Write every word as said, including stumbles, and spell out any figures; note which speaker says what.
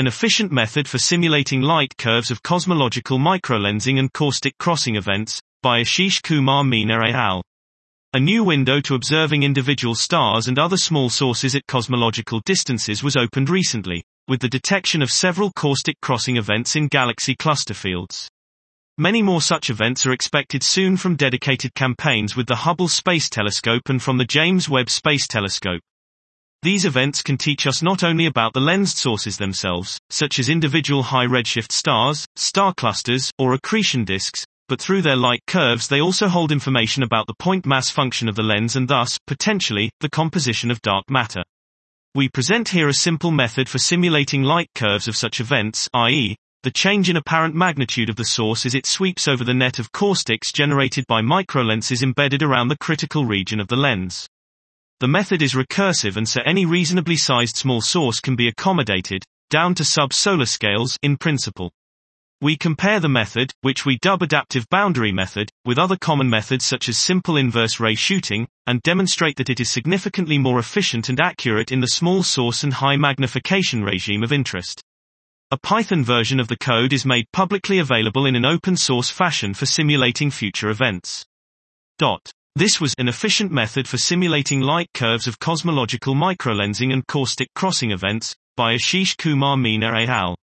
Speaker 1: an efficient method for simulating light curves of cosmological microlensing and caustic crossing events, by Ashish Kumar Meena et al. A new window to observing individual stars and other small sources at cosmological distances was opened recently, with the detection of several caustic crossing events in galaxy cluster fields. Many more such events are expected soon from dedicated campaigns with the Hubble Space Telescope and from the James Webb Space Telescope. These events can teach us not only about the lensed sources themselves, such as individual high redshift stars, star clusters, or accretion disks, but through their light curves they also hold information about the point mass function of the lens and thus, potentially, the composition of dark matter. We present here a simple method for simulating light curves of such events, that is, the change in apparent magnitude of the source as it sweeps over the net of caustics generated by microlenses embedded around the critical region of the lens. The method is recursive and so any reasonably sized small source can be accommodated, down to sub-solar scales, in principle. We compare the method, which we dub adaptive boundary method, with other common methods such as simple inverse ray shooting, and demonstrate that it is significantly more efficient and accurate in the small source and high magnification regime of interest. A Python version of the code is made publicly available in an open source fashion for simulating future events. Dot. This was an efficient method for simulating light curves of cosmological microlensing and caustic crossing events, by Ashish Kumar Meena et al.